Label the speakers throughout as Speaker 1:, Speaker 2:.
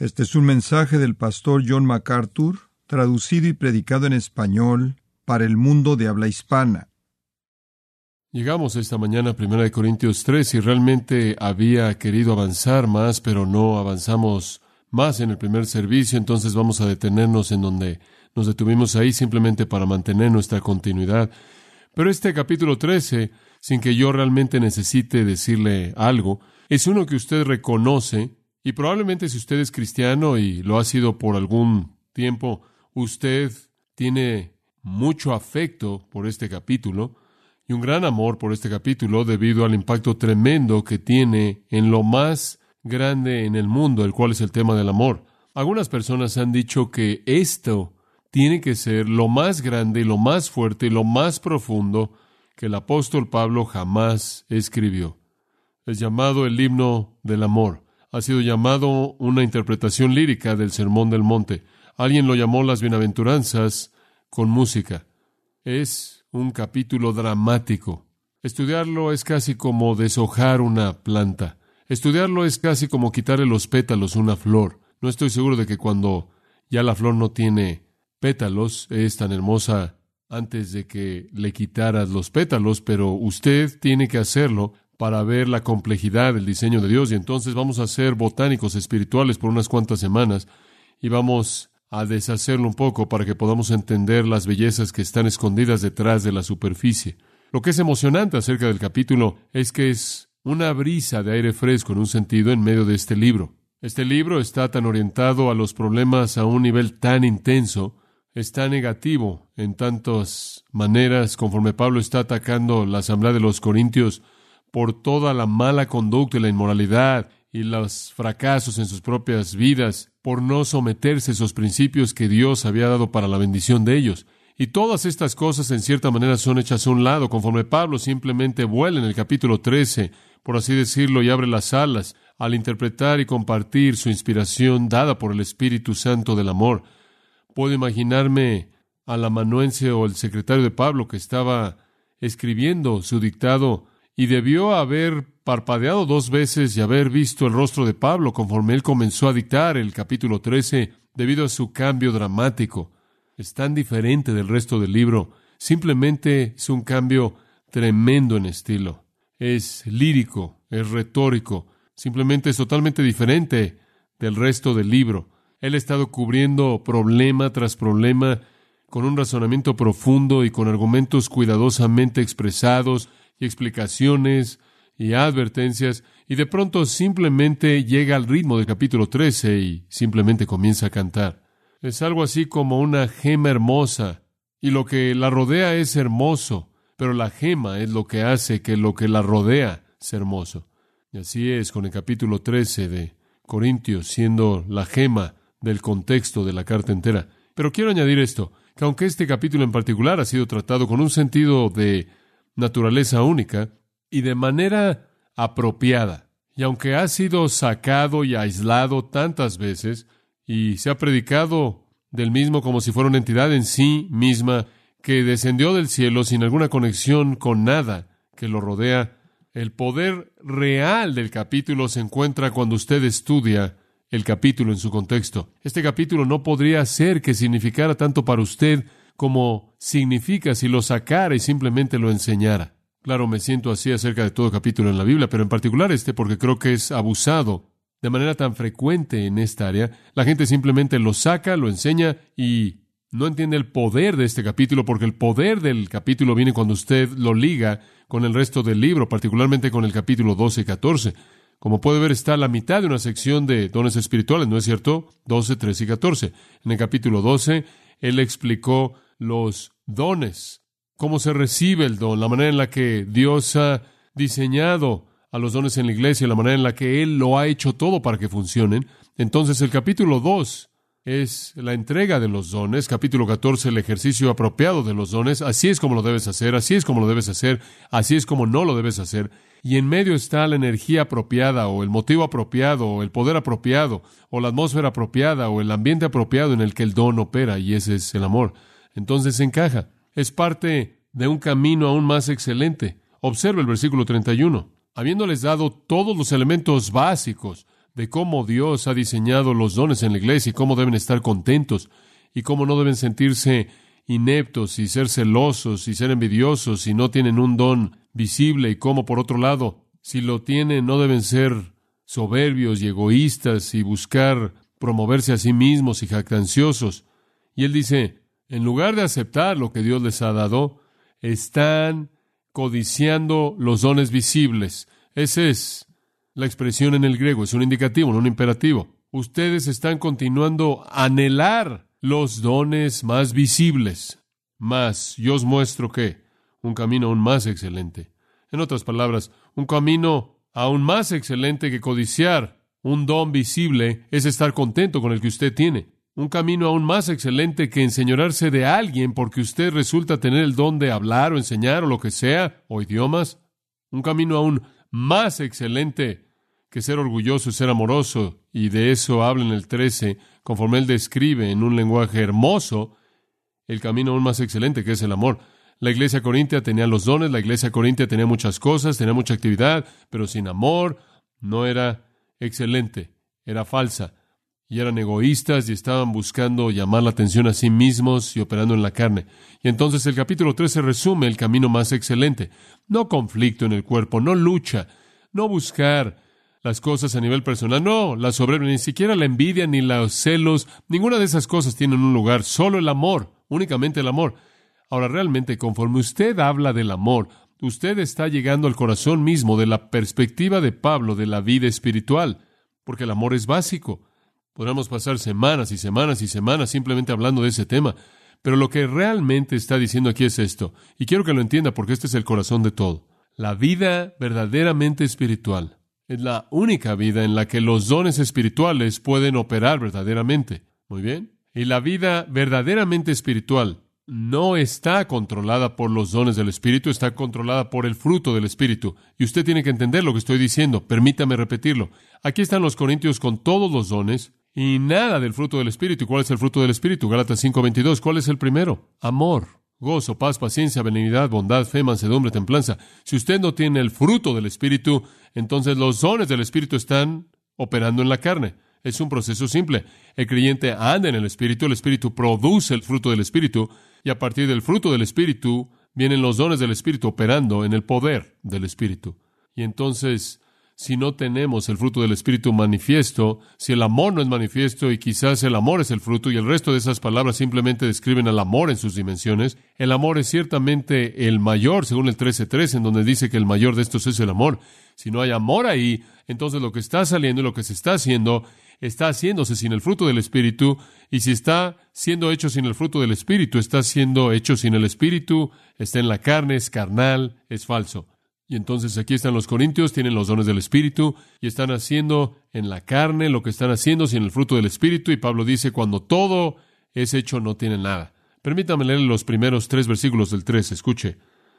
Speaker 1: Este es un mensaje del pastor John MacArthur, traducido y predicado en español para el mundo de habla hispana.
Speaker 2: Llegamos esta mañana a 1 Corintios 3 y realmente había querido avanzar más, pero no avanzamos más en el primer servicio, entonces vamos a detenernos en donde nos detuvimos ahí simplemente para mantener nuestra continuidad. Pero este capítulo 13, sin que yo realmente necesite decirle algo, es uno que usted reconoce y probablemente si usted es cristiano y lo ha sido por algún tiempo, usted tiene mucho afecto por este capítulo y un gran amor por este capítulo debido al impacto tremendo que tiene en lo más grande en el mundo, el cual es el tema del amor. Algunas personas han dicho que esto tiene que ser lo más grande y lo más fuerte y lo más profundo que el apóstol Pablo jamás escribió. Es llamado el himno del amor. Ha sido llamado una interpretación lírica del Sermón del Monte. Alguien lo llamó las bienaventuranzas con música. Es un capítulo dramático. Estudiarlo es casi como deshojar una planta. Estudiarlo es casi como quitarle los pétalos a una flor. No estoy seguro de que cuando ya la flor no tiene pétalos es tan hermosa antes de que le quitaras los pétalos, pero usted tiene que hacerlo para ver la complejidad del diseño de Dios. Y entonces vamos a ser botánicos espirituales por unas cuantas semanas y vamos a deshacerlo un poco para que podamos entender las bellezas que están escondidas detrás de la superficie. Lo que es emocionante acerca del capítulo es que es una brisa de aire fresco en un sentido en medio de este libro. Este libro está tan orientado a los problemas a un nivel tan intenso, está negativo en tantas maneras, conforme Pablo está atacando la asamblea de los Corintios por toda la mala conducta y la inmoralidad y los fracasos en sus propias vidas, por no someterse a esos principios que Dios había dado para la bendición de ellos. Y todas estas cosas en cierta manera son hechas a un lado, conforme Pablo simplemente vuela en el capítulo 13, por así decirlo, y abre las alas al interpretar y compartir su inspiración dada por el Espíritu Santo del amor. Puedo imaginarme al amanuense o el secretario de Pablo que estaba escribiendo su dictado y debió haber parpadeado 2 veces y haber visto el rostro de Pablo conforme él comenzó a dictar el capítulo 13 debido a su cambio dramático. Es tan diferente del resto del libro. Simplemente es un cambio tremendo en estilo. Es lírico, es retórico. Simplemente es totalmente diferente del resto del libro. Él ha estado cubriendo problema tras problema con un razonamiento profundo y con argumentos cuidadosamente expresados y explicaciones y advertencias, y de pronto simplemente llega al ritmo del capítulo 13 y simplemente comienza a cantar. Es algo así como una gema hermosa, y lo que la rodea es hermoso, pero la gema es lo que hace que lo que la rodea sea hermoso. Y así es con el capítulo 13 de Corintios, siendo la gema del contexto de la carta entera. Pero quiero añadir esto, que aunque este capítulo en particular ha sido tratado con un sentido de naturaleza única y de manera apropiada, y aunque ha sido sacado y aislado tantas veces, y se ha predicado del mismo como si fuera una entidad en sí misma que descendió del cielo sin alguna conexión con nada que lo rodea, el poder real del capítulo se encuentra cuando usted estudia el capítulo en su contexto. Este capítulo no podría ser que significara tanto para usted como significa si lo sacara y simplemente lo enseñara. Claro, me siento así acerca de todo capítulo en la Biblia, pero en particular porque creo que es abusado de manera tan frecuente en esta área. La gente simplemente lo saca, lo enseña y no entiende el poder de este capítulo, porque el poder del capítulo viene cuando usted lo liga con el resto del libro, particularmente con el capítulo 12 y 14. Como puede ver, está a la mitad de una sección de dones espirituales, ¿no es cierto? 12, 13 y 14. En el capítulo 12, él explicó los dones, cómo se recibe el don, la manera en la que Dios ha diseñado a los dones en la iglesia, la manera en la que Él lo ha hecho todo para que funcionen. Entonces, el capítulo 2 es la entrega de los dones, capítulo 14, el ejercicio apropiado de los dones. Así es como lo debes hacer, así es como lo debes hacer, así es como no lo debes hacer. Y en medio está la energía apropiada, o el motivo apropiado, o el poder apropiado, o la atmósfera apropiada, o el ambiente apropiado en el que el don opera, y ese es el amor. Entonces encaja. Es parte de un camino aún más excelente. Observa el versículo 31. Habiéndoles dado todos los elementos básicos de cómo Dios ha diseñado los dones en la iglesia y cómo deben estar contentos y cómo no deben sentirse ineptos y ser celosos y ser envidiosos si no tienen un don visible, y cómo, por otro lado, si lo tienen, no deben ser soberbios y egoístas y buscar promoverse a sí mismos y jactanciosos. Y él dice, en lugar de aceptar lo que Dios les ha dado, están codiciando los dones visibles. Esa es la expresión en el griego, es un indicativo, no un imperativo. Ustedes están continuando a anhelar los dones más visibles. Mas yo os muestro que un camino aún más excelente. En otras palabras, un camino aún más excelente que codiciar un don visible es estar contento con el que usted tiene. Un camino aún más excelente que enseñorearse de alguien porque usted resulta tener el don de hablar o enseñar o lo que sea, o idiomas. Un camino aún más excelente que ser orgulloso y ser amoroso, y de eso habla en el 13, conforme él describe en un lenguaje hermoso el camino aún más excelente que es el amor. La iglesia corintia tenía los dones, la iglesia corintia tenía muchas cosas, tenía mucha actividad, pero sin amor no era excelente, era falsa. Y eran egoístas y estaban buscando llamar la atención a sí mismos y operando en la carne. Y entonces el capítulo 13 resume el camino más excelente. No conflicto en el cuerpo, no lucha, no buscar las cosas a nivel personal, no la soberbia, ni siquiera la envidia, ni los celos, ninguna de esas cosas tienen un lugar, solo el amor, únicamente el amor. Ahora, realmente, conforme usted habla del amor, usted está llegando al corazón mismo de la perspectiva de Pablo de la vida espiritual, porque el amor es básico. Podríamos pasar semanas y semanas y semanas simplemente hablando de ese tema, pero lo que realmente está diciendo aquí es esto, y quiero que lo entienda porque este es el corazón de todo. La vida verdaderamente espiritual es la única vida en la que los dones espirituales pueden operar verdaderamente. Muy bien. Y la vida verdaderamente espiritual no está controlada por los dones del Espíritu, está controlada por el fruto del Espíritu. Y usted tiene que entender lo que estoy diciendo. Permítame repetirlo. Aquí están los corintios con todos los dones y nada del fruto del Espíritu. ¿Y cuál es el fruto del Espíritu? Gálatas 5:22. ¿Cuál es el primero? Amor, gozo, paz, paciencia, benignidad, bondad, fe, mansedumbre, templanza. Si usted no tiene el fruto del Espíritu, entonces los dones del Espíritu están operando en la carne. Es un proceso simple. El creyente anda en el Espíritu produce el fruto del Espíritu, y a partir del fruto del Espíritu vienen los dones del Espíritu operando en el poder del Espíritu. Y entonces, si no tenemos el fruto del Espíritu manifiesto, si el amor no es manifiesto y quizás el amor es el fruto y el resto de esas palabras simplemente describen al amor en sus dimensiones, el amor es ciertamente el mayor, según el 13:3, en donde dice que el mayor de estos es el amor. Si no hay amor ahí, entonces lo que está saliendo y lo que se está haciéndose sin el fruto del Espíritu, y si está siendo hecho sin el fruto del Espíritu, está siendo hecho sin el Espíritu, está en la carne, es carnal, es falso. Y entonces aquí están los corintios, tienen los dones del Espíritu, y están haciendo en la carne lo que están haciendo sin el fruto del Espíritu, y Pablo dice, cuando todo es hecho, no tienen nada. Permítame leer los primeros 3 versículos del 3, escuche.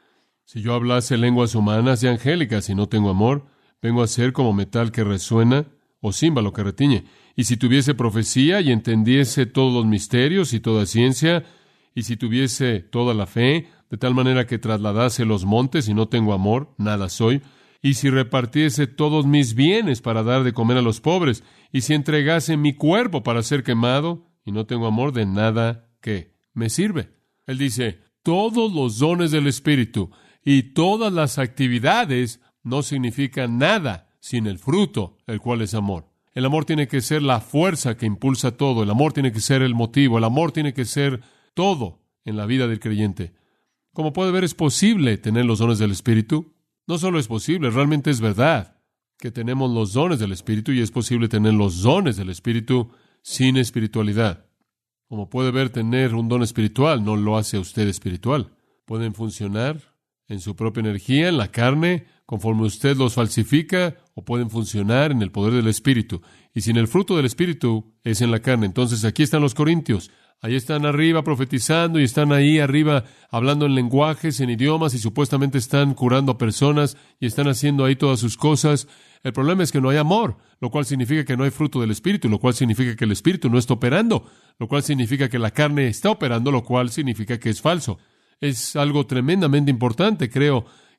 Speaker 2: Si yo hablase lenguas humanas y angélicas y no tengo amor, vengo a ser como metal que resuena o címbalo que retiñe. Y si tuviese profecía y entendiese todos los misterios y toda ciencia, y si tuviese toda la fe, de tal manera que trasladase los montes y no tengo amor, nada soy. Y si repartiese todos mis bienes para dar de comer a los pobres, y si entregase mi cuerpo para ser quemado, y no tengo amor, de nada que me sirve. Él dice, todos los dones del Espíritu y todas las actividades no significan nada sin el fruto, el cual es amor. El amor tiene que ser la fuerza que impulsa todo. El amor tiene que ser el motivo. El amor tiene que ser todo en la vida del creyente. Como puede ver, es posible tener los dones del Espíritu. No solo es posible, realmente es verdad que tenemos los dones del Espíritu y es posible tener los dones del Espíritu sin espiritualidad. Como puede ver, tener un don espiritual no lo hace a usted espiritual. Pueden funcionar en su propia energía, en la carne, conforme usted los falsifica, o pueden funcionar en el poder del Espíritu. Y sin el fruto del Espíritu es en la carne. Entonces aquí están los corintios. Ahí están arriba profetizando y están ahí arriba hablando en lenguajes, en idiomas, y supuestamente están curando a personas y están haciendo ahí todas sus cosas. El problema es que no hay amor, lo cual significa que no hay fruto del Espíritu, lo cual significa que el Espíritu no está operando, lo cual significa que la carne está operando, lo cual significa que es falso. Es algo tremendamente importante, creo,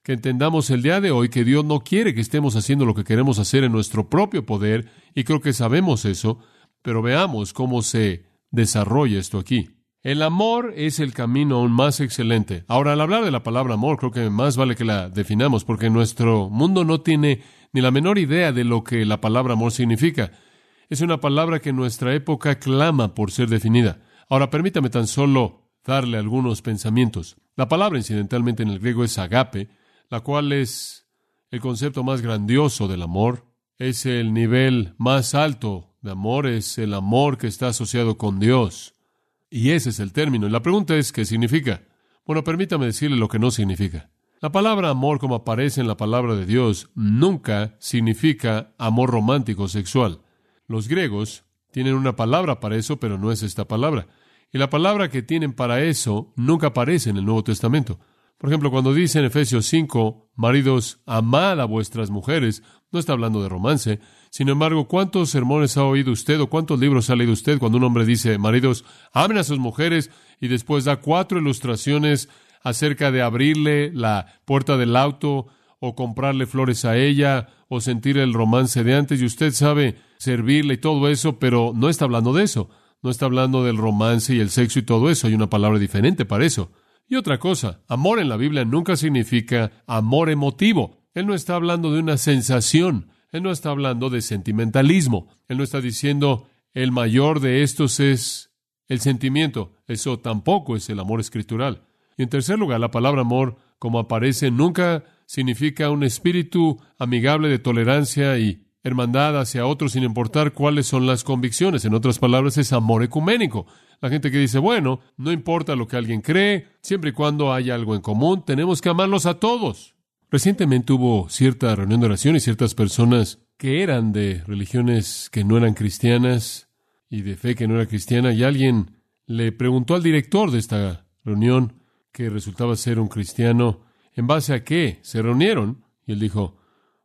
Speaker 2: que entendamos el día de hoy que Dios no quiere que estemos haciendo lo que queremos hacer en nuestro propio poder, y creo que sabemos eso, pero veamos cómo se desarrolla esto aquí. El amor es el camino aún más excelente. Ahora, al hablar de la palabra amor, creo que más vale que la definamos, porque nuestro mundo no tiene ni la menor idea de lo que la palabra amor significa. Es una palabra que en nuestra época clama por ser definida. Ahora, permítame tan solo darle algunos pensamientos. La palabra, incidentalmente, en el griego es agape, la cual es el concepto más grandioso del amor. Es el nivel más alto de amor, es el amor que está asociado con Dios. Y ese es el término. Y la pregunta es, ¿qué significa? Bueno, permítame decirle lo que no significa. La palabra amor, como aparece en la palabra de Dios, nunca significa amor romántico sexual. Los griegos tienen una palabra para eso, pero no es esta palabra. Y la palabra que tienen para eso nunca aparece en el Nuevo Testamento. Por ejemplo, cuando dice en Efesios 5, maridos, amad a vuestras mujeres, no está hablando de romance. Sin embargo, ¿cuántos sermones ha oído usted o cuántos libros ha leído usted cuando un hombre dice, maridos, amen a sus mujeres, y después da 4 ilustraciones acerca de abrirle la puerta del auto o comprarle flores a ella o sentir el romance de antes, y usted sabe servirle y todo eso, pero no está hablando de eso. No está hablando del romance y el sexo y todo eso. Hay una palabra diferente para eso. Y otra cosa, amor en la Biblia nunca significa amor emotivo. Él no está hablando de una sensación. Él no está hablando de sentimentalismo. Él no está diciendo el mayor de estos es el sentimiento. Eso tampoco es el amor escritural. Y en tercer lugar, la palabra amor, como aparece, nunca significa un espíritu amigable de tolerancia y hermandad hacia otros sin importar cuáles son las convicciones. En otras palabras, es amor ecuménico. La gente que dice, bueno, no importa lo que alguien cree, siempre y cuando haya algo en común, tenemos que amarlos a todos. Recientemente hubo cierta reunión de oración y ciertas personas que eran de religiones que no eran cristianas y de fe que no era cristiana, y alguien le preguntó al director de esta reunión, que resultaba ser un cristiano, ¿en base a qué se reunieron? Y él dijo,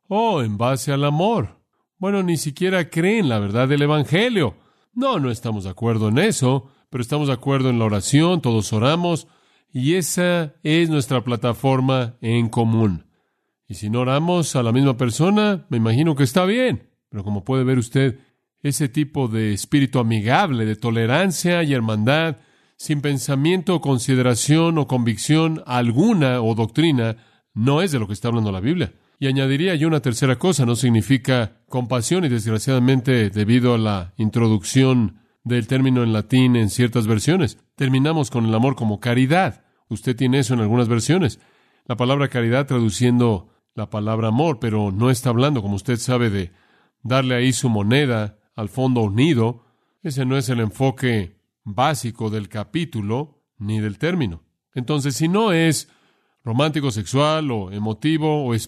Speaker 2: en base al amor. Bueno, ni siquiera creen la verdad del Evangelio. No estamos de acuerdo en eso, pero estamos de acuerdo en la oración, todos oramos, y esa es nuestra plataforma en común. Y si no oramos a la misma persona, me imagino que está bien. Pero como puede ver usted, ese tipo de espíritu amigable, de tolerancia y hermandad, sin pensamiento, consideración o convicción alguna o doctrina, no es de lo que está hablando la Biblia. Y añadiría yo una tercera cosa, no significa compasión, y desgraciadamente, debido a la introducción del término en latín en ciertas versiones, terminamos con el amor como caridad. Usted tiene eso en algunas versiones. La palabra caridad traduciendo la palabra amor, pero no está hablando, como usted sabe, de darle ahí su moneda al fondo unido. Ese no es el enfoque básico del capítulo ni del término. Entonces, si no es romántico sexual o emotivo o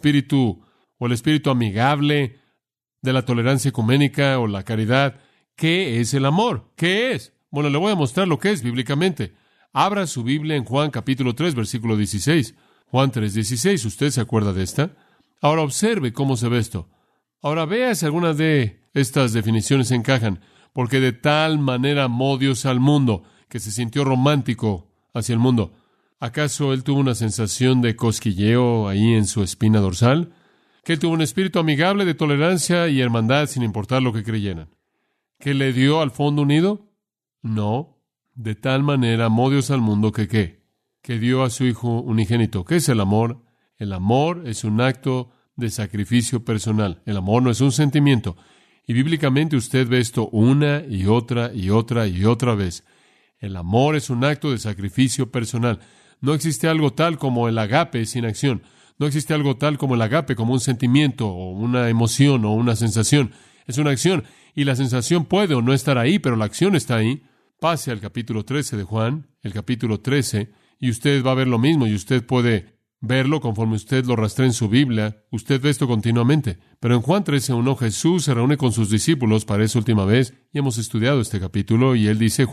Speaker 2: el espíritu amigable de la tolerancia ecuménica o la caridad, ¿qué es el amor? ¿Qué es? Bueno, le voy a mostrar lo que es bíblicamente. Abra su Biblia en Juan capítulo 3, versículo 16. Juan 3:16, ¿usted se acuerda de esta? Ahora observe cómo se ve esto. Ahora vea si alguna de estas definiciones encajan. Porque de tal manera amó Dios al mundo, que se sintió romántico hacia el mundo. ¿Acaso él tuvo una sensación de cosquilleo ahí en su espina dorsal? ¿Que él tuvo un espíritu amigable de tolerancia y hermandad sin importar lo que creyeran? ¿Que le dio al fondo unido? No. De tal manera amó Dios al mundo que ¿qué? Que dio a su Hijo unigénito. ¿Qué es el amor? El amor es un acto de sacrificio personal. El amor no es un sentimiento. Y bíblicamente usted ve esto una y otra y otra y otra vez. El amor es un acto de sacrificio personal. No existe algo tal como el agape sin acción. No existe algo tal como el agape como un sentimiento o una emoción o una sensación. Es una acción. Y la sensación puede o no estar ahí, pero la acción está ahí. Pase al capítulo 13 de Juan, el capítulo 13, y usted va a ver lo mismo, y usted puede verlo conforme usted lo rastrea en su Biblia. Usted ve esto continuamente. Pero en Juan 13:1, Jesús se reúne con sus discípulos para esa última vez, y hemos estudiado este capítulo, y él dice,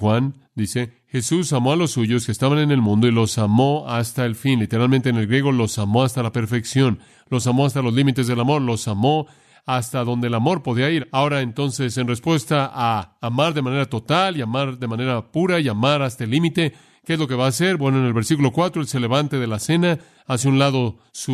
Speaker 2: Jesús amó a los suyos que estaban en el mundo y los amó hasta el fin. Literalmente en el griego, los amó hasta la perfección, los amó hasta los límites del amor, los amó hasta donde el amor podía ir. Ahora, entonces, en respuesta a amar de manera total y amar de manera pura y amar hasta el límite, ¿qué es lo que va a hacer? Bueno, en el versículo 4, él se levanta de la cena, hace a un lado su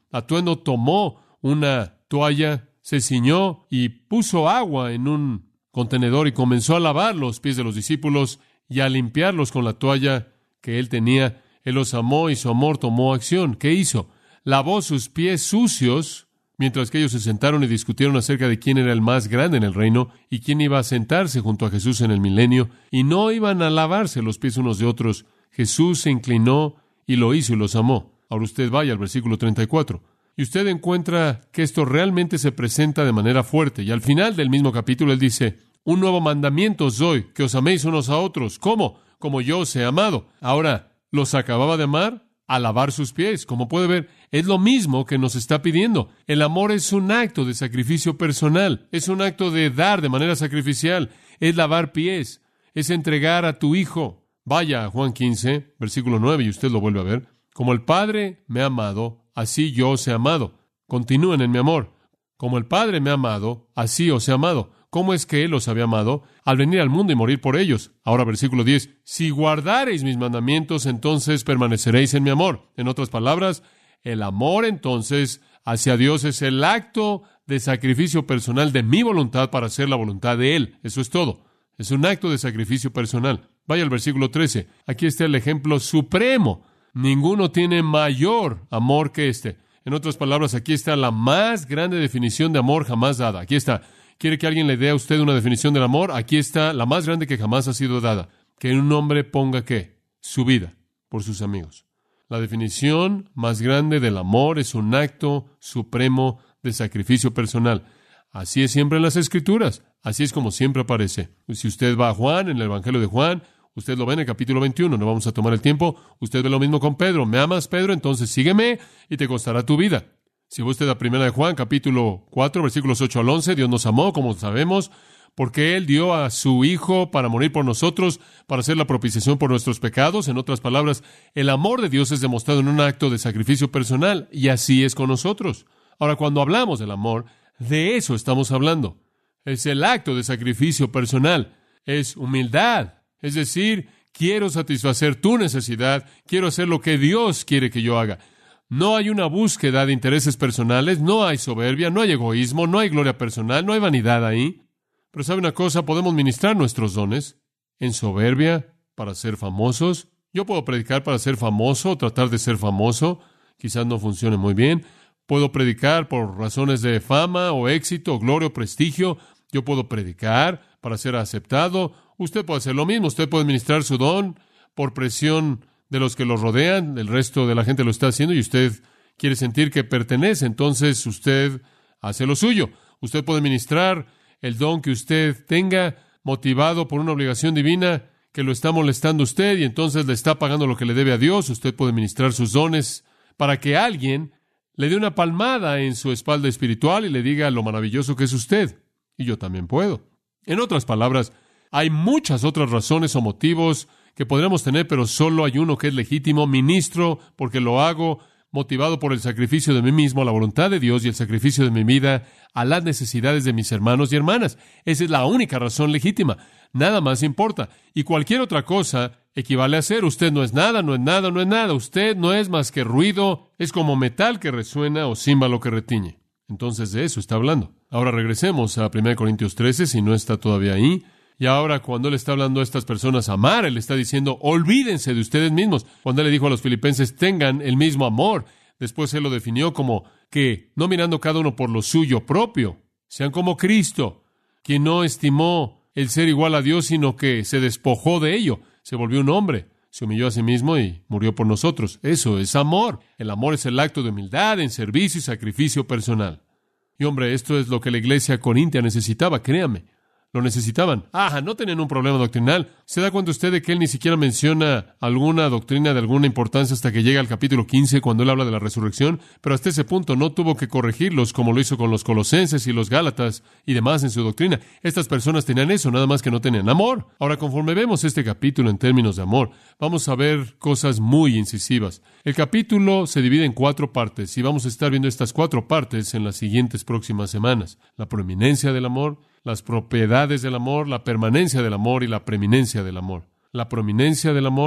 Speaker 2: atuendo tomó una toalla, se ciñó y puso agua en un contenedor y comenzó a lavar los pies de los discípulos y a limpiarlos con la toalla que él tenía. Él los amó y su amor tomó acción. ¿Qué hizo? Lavó sus pies sucios mientras que ellos se sentaron y discutieron acerca de quién era el más grande en el reino y quién iba a sentarse junto a Jesús en el milenio, y no iban a lavarse los pies unos de otros. Jesús se inclinó y lo hizo y los amó. Ahora usted vaya al versículo 34. Y usted encuentra que esto realmente se presenta de manera fuerte. Y al final del mismo capítulo él dice, un nuevo mandamiento os doy, que os améis unos a otros. ¿Cómo? Como yo os he amado. Ahora, ¿los acababa de amar? A lavar sus pies. Como puede ver, es lo mismo que nos está pidiendo. El amor es un acto de sacrificio personal. Es un acto de dar de manera sacrificial. Es lavar pies. Es entregar a tu hijo. Vaya a Juan 15, versículo 9, y usted lo vuelve a ver. Como el Padre me ha amado, así yo os he amado. Continúen en mi amor. Como el Padre me ha amado, así os he amado. ¿Cómo es que Él os había amado? Al venir al mundo y morir por ellos. Ahora, versículo 10. Si guardareis mis mandamientos, entonces permaneceréis en mi amor. En otras palabras, el amor entonces hacia Dios es el acto de sacrificio personal de mi voluntad para hacer la voluntad de Él. Eso es todo. Es un acto de sacrificio personal. Vaya al versículo 13. Aquí está el ejemplo supremo. Ninguno tiene mayor amor que este. En otras palabras, aquí está la más grande definición de amor jamás dada. Aquí está. ¿Quiere que alguien le dé a usted una definición del amor? Aquí está la más grande que jamás ha sido dada. Que un hombre ponga, ¿qué? Su vida por sus amigos. La definición más grande del amor es un acto supremo de sacrificio personal. Así es siempre en las Escrituras. Así es como siempre aparece. Si usted va a Juan, en el Evangelio de Juan, usted lo ve en el capítulo 21. No vamos a tomar el tiempo. Usted ve lo mismo con Pedro. ¿Me amas, Pedro? Entonces sígueme y te costará tu vida. Si va usted a 1 de Juan, capítulo 4, versículos 8 al 11, Dios nos amó, como sabemos, porque Él dio a su Hijo para morir por nosotros, para hacer la propiciación por nuestros pecados. En otras palabras, el amor de Dios es demostrado en un acto de sacrificio personal, y así es con nosotros. Ahora, cuando hablamos del amor, de eso estamos hablando. Es el acto de sacrificio personal. Es humildad. Es decir, quiero satisfacer tu necesidad, quiero hacer lo que Dios quiere que yo haga. No hay una búsqueda de intereses personales, no hay soberbia, no hay egoísmo, no hay gloria personal, no hay vanidad ahí. Pero ¿sabe una cosa? Podemos ministrar nuestros dones en soberbia para ser famosos. Yo puedo predicar para ser famoso o tratar de ser famoso. Quizás no funcione muy bien. Puedo predicar por razones de fama o éxito, gloria o prestigio. Yo puedo predicar para ser aceptado. Usted puede hacer lo mismo. Usted puede ministrar su don por presión de los que los rodean. El resto de la gente lo está haciendo y usted quiere sentir que pertenece. Entonces usted hace lo suyo. Usted puede ministrar el don que usted tenga motivado por una obligación divina que lo está molestando a usted y entonces le está pagando lo que le debe a Dios. Usted puede ministrar sus dones para que alguien le dé una palmada en su espalda espiritual y le diga lo maravilloso que es usted. Y yo también puedo. En otras palabras, hay muchas otras razones o motivos que podríamos tener, pero solo hay uno que es legítimo. Ministro porque lo hago motivado por el sacrificio de mí mismo, a la voluntad de Dios y el sacrificio de mi vida a las necesidades de mis hermanos y hermanas. Esa es la única razón legítima. Nada más importa. Y cualquier otra cosa equivale a ser. Usted no es nada, no es nada, no es nada. Usted no es más que ruido. Es como metal que resuena o címbalo que retiñe. Entonces de eso está hablando. Ahora regresemos a 1 Corintios 13, si no está todavía ahí. Y ahora, cuando Él está hablando a estas personas amar, Él está diciendo, olvídense de ustedes mismos. Cuando Él le dijo a los filipenses, tengan el mismo amor, después Él lo definió como que, no mirando cada uno por lo suyo propio, sean como Cristo, quien no estimó el ser igual a Dios, sino que se despojó de ello, se volvió un hombre, se humilló a sí mismo y murió por nosotros. Eso es amor. El amor es el acto de humildad en servicio y sacrificio personal. Y hombre, esto es lo que la iglesia corintia necesitaba, créame. Lo necesitaban. No tenían un problema doctrinal. ¿Se da cuenta usted de que él ni siquiera menciona alguna doctrina de alguna importancia hasta que llega al capítulo 15 cuando él habla de la resurrección? Pero hasta ese punto no tuvo que corregirlos como lo hizo con los colosenses y los gálatas y demás en su doctrina. Estas personas tenían eso, nada más que no tenían amor. Ahora, conforme vemos este capítulo en términos de amor, vamos a ver cosas muy incisivas. El capítulo se divide en 4 partes y vamos a estar viendo estas 4 partes en las siguientes próximas semanas. La prominencia del amor, las propiedades del amor, la permanencia del amor y la preeminencia del amor. La prominencia del amor,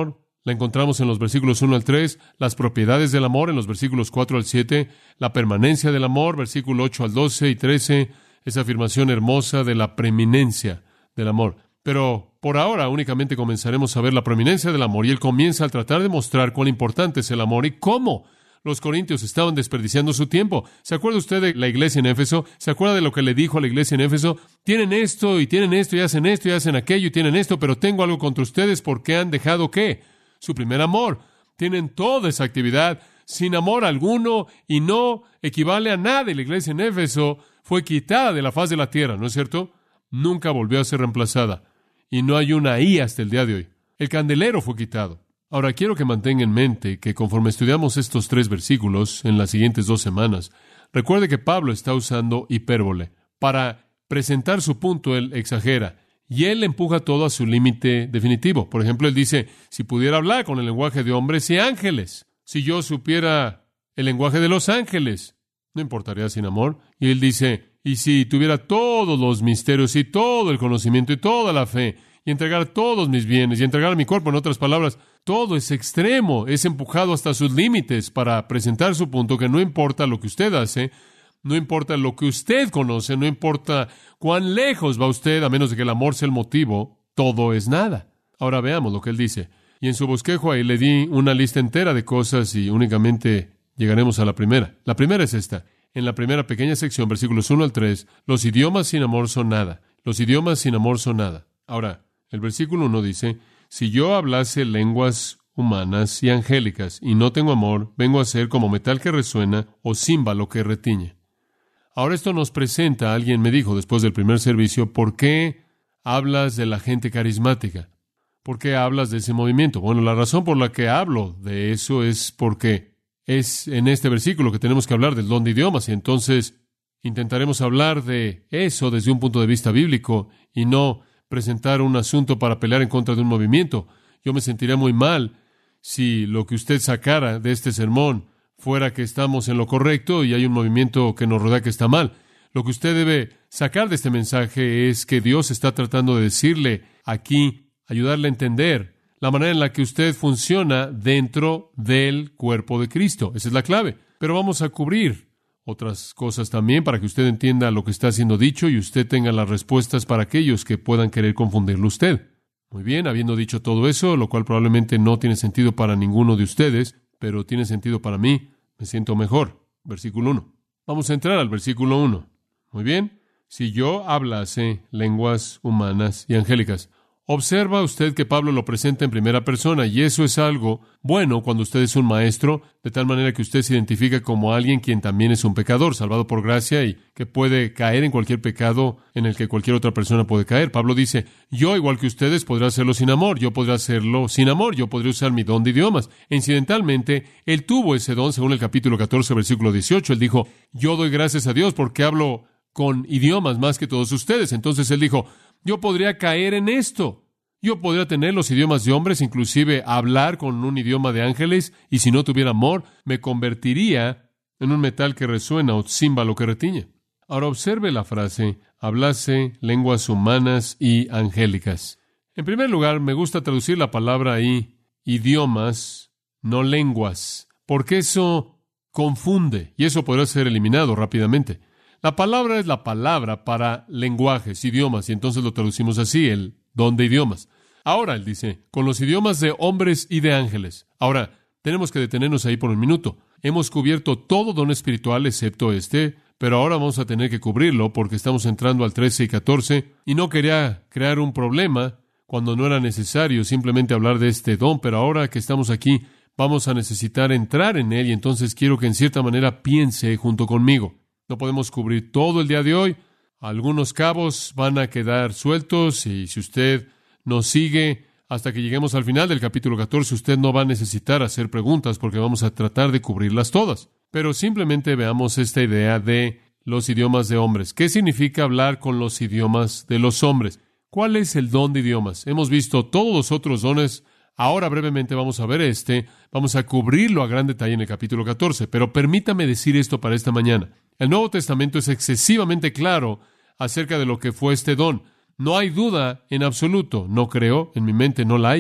Speaker 2: la encontramos en los versículos 1 al 3, las propiedades del amor en los versículos 4 al 7, la permanencia del amor, versículo 8 al 12 y 13, esa afirmación hermosa de la preeminencia del amor. Pero por ahora únicamente comenzaremos a ver la preeminencia del amor, y él comienza al tratar de mostrar cuán importante es el amor y cómo los corintios estaban desperdiciando su tiempo. ¿Se acuerda usted de la iglesia en Éfeso? ¿Se acuerda de lo que le dijo a la iglesia en Éfeso? Tienen esto, y hacen aquello, y tienen esto, pero tengo algo contra ustedes porque han dejado, ¿qué? Su primer amor. Tienen toda esa actividad sin amor alguno y no equivale a nada. Y la iglesia en Éfeso fue quitada de la faz de la tierra, ¿no es cierto? Nunca volvió a ser reemplazada. Y no hay una ahí hasta el día de hoy. El candelero fue quitado. Ahora, quiero que mantenga en mente que conforme estudiamos estos 3 versículos en las siguientes 2 semanas, recuerde que Pablo está usando hipérbole. Para presentar su punto, él exagera. Y él empuja todo a su límite definitivo. Por ejemplo, él dice, si pudiera hablar con el lenguaje de hombres y ángeles, si yo supiera el lenguaje de los ángeles, no importaría sin amor. Y él dice, y si tuviera todos los misterios y todo el conocimiento y toda la fe, y entregar todos mis bienes y entregar mi cuerpo, en otras palabras, todo es extremo, es empujado hasta sus límites para presentar su punto, que no importa lo que usted hace, no importa lo que usted conoce, no importa cuán lejos va usted, a menos de que el amor sea el motivo, todo es nada. Ahora veamos lo que él dice. Y en su bosquejo ahí le di una lista entera de cosas y únicamente llegaremos a la primera. La primera es esta. En la primera pequeña sección, versículos 1 al 3, los idiomas sin amor son nada. Los idiomas sin amor son nada. Ahora, el versículo 1 dice, si yo hablase lenguas humanas y angélicas y no tengo amor, vengo a ser como metal que resuena o címbalo que retiñe. Ahora esto nos presenta, alguien me dijo después del primer servicio, ¿por qué hablas de la gente carismática? ¿Por qué hablas de ese movimiento? Bueno, la razón por la que hablo de eso es porque es en este versículo que tenemos que hablar del don de idiomas, y entonces intentaremos hablar de eso desde un punto de vista bíblico y no presentar un asunto para pelear en contra de un movimiento. Yo me sentiría muy mal si lo que usted sacara de este sermón fuera que estamos en lo correcto y hay un movimiento que nos rodea que está mal. Lo que usted debe sacar de este mensaje es que Dios está tratando de decirle aquí, ayudarle a entender la manera en la que usted funciona dentro del cuerpo de Cristo. Esa es la clave. Pero vamos a cubrir otras cosas también para que usted entienda lo que está siendo dicho y usted tenga las respuestas para aquellos que puedan querer confundirlo usted. Muy bien, habiendo dicho todo eso, lo cual probablemente no tiene sentido para ninguno de ustedes, pero tiene sentido para mí, me siento mejor. Versículo 1. Vamos a entrar al versículo 1. Muy bien. Si yo hablase lenguas humanas y angélicas. Observa usted que Pablo lo presenta en primera persona, y eso es algo bueno cuando usted es un maestro, de tal manera que usted se identifica como alguien quien también es un pecador, salvado por gracia y que puede caer en cualquier pecado en el que cualquier otra persona puede caer. Pablo dice, yo, igual que ustedes, podré hacerlo sin amor, yo podré hacerlo sin amor, yo podré usar mi don de idiomas. Incidentalmente, él tuvo ese don, según el capítulo 14, versículo 18. Él dijo, yo doy gracias a Dios porque hablo con idiomas más que todos ustedes. Entonces él dijo, yo podría caer en esto. Yo podría tener los idiomas de hombres, inclusive hablar con un idioma de ángeles, y si no tuviera amor, me convertiría en un metal que resuena o címbalo que retiñe. Ahora observe la frase, hablase lenguas humanas y angélicas. En primer lugar, me gusta traducir la palabra ahí, idiomas, no lenguas, porque eso confunde, y eso podrá ser eliminado rápidamente. La palabra es la palabra para lenguajes, idiomas, y entonces lo traducimos así, el don de idiomas. Ahora, él dice, con los idiomas de hombres y de ángeles. Ahora, tenemos que detenernos ahí por un minuto. Hemos cubierto todo don espiritual excepto este, pero ahora vamos a tener que cubrirlo porque estamos entrando al 13 y 14, y no quería crear un problema cuando no era necesario simplemente hablar de este don, pero ahora que estamos aquí, vamos a necesitar entrar en él, y entonces quiero que en cierta manera piense junto conmigo. No podemos cubrir todo el día de hoy. Algunos cabos van a quedar sueltos, y si usted nos sigue hasta que lleguemos al final del capítulo 14, usted no va a necesitar hacer preguntas porque vamos a tratar de cubrirlas todas. Pero simplemente veamos esta idea de los idiomas de hombres. ¿Qué significa hablar con los idiomas de los hombres? ¿Cuál es el don de idiomas? Hemos visto todos los otros dones. Ahora brevemente vamos a ver este. Vamos a cubrirlo a gran detalle en el capítulo 14. Pero permítame decir esto para esta mañana. El Nuevo Testamento es excesivamente claro acerca de lo que fue este don. No hay duda en absoluto, no creo, en mi mente no la hay,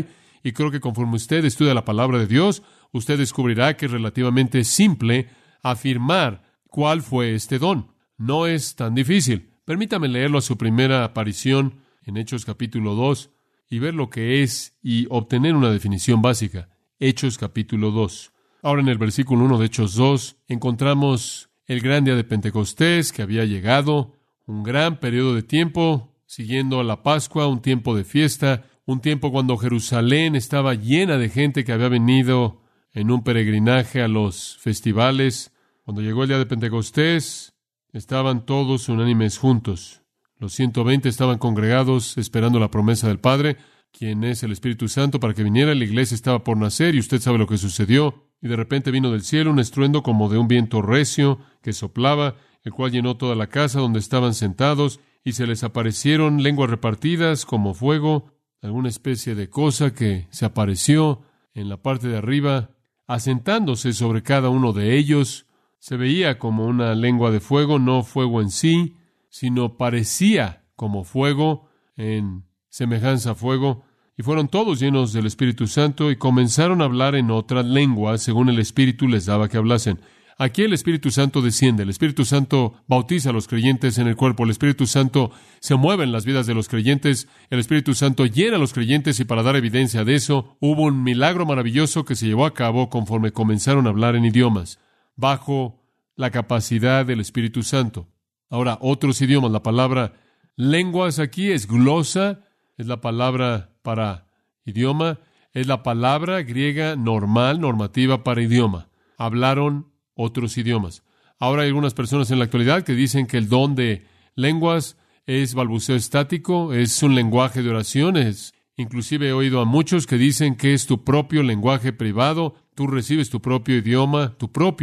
Speaker 2: y creo que conforme usted estudia la palabra de Dios, usted descubrirá que es relativamente simple afirmar cuál fue este don. No es tan difícil. Permítame leerlo a su primera aparición en Hechos capítulo 2 y ver lo que es y obtener una definición básica. Hechos capítulo 2. Ahora en el versículo 1 de Hechos 2 encontramos el gran día de Pentecostés que había llegado, un gran periodo de tiempo siguiendo a la Pascua, un tiempo de fiesta, un tiempo cuando Jerusalén estaba llena de gente que había venido en un peregrinaje a los festivales. Cuando llegó el día de Pentecostés, estaban todos unánimes juntos. Los 120 estaban congregados esperando la promesa del Padre, quien es el Espíritu Santo, para que viniera. La iglesia estaba por nacer y usted sabe lo que sucedió. Y de repente vino del cielo un estruendo como de un viento recio que soplaba, el cual llenó toda la casa donde estaban sentados, y se les aparecieron lenguas repartidas como fuego, alguna especie de cosa que se apareció en la parte de arriba, asentándose sobre cada uno de ellos. Se veía como una lengua de fuego, no fuego en sí, sino parecía como fuego, en semejanza a fuego. Y fueron todos llenos del Espíritu Santo y comenzaron a hablar en otras lenguas según el Espíritu les daba que hablasen. Aquí el Espíritu Santo desciende, el Espíritu Santo bautiza a los creyentes en el cuerpo, el Espíritu Santo se mueve en las vidas de los creyentes, el Espíritu Santo llena a los creyentes, y para dar evidencia de eso, hubo un milagro maravilloso que se llevó a cabo conforme comenzaron a hablar en idiomas, bajo la capacidad del Espíritu Santo. Ahora, otros idiomas, la palabra lenguas aquí es glosa, es la palabra para idioma, es la palabra griega normal, normativa para idioma. Hablaron otros idiomas. Ahora hay algunas personas en la actualidad que dicen que el don de lenguas es balbuceo estático, es un lenguaje de oraciones. Inclusive he oído a muchos que dicen que es tu propio lenguaje privado, tú recibes tu propio idioma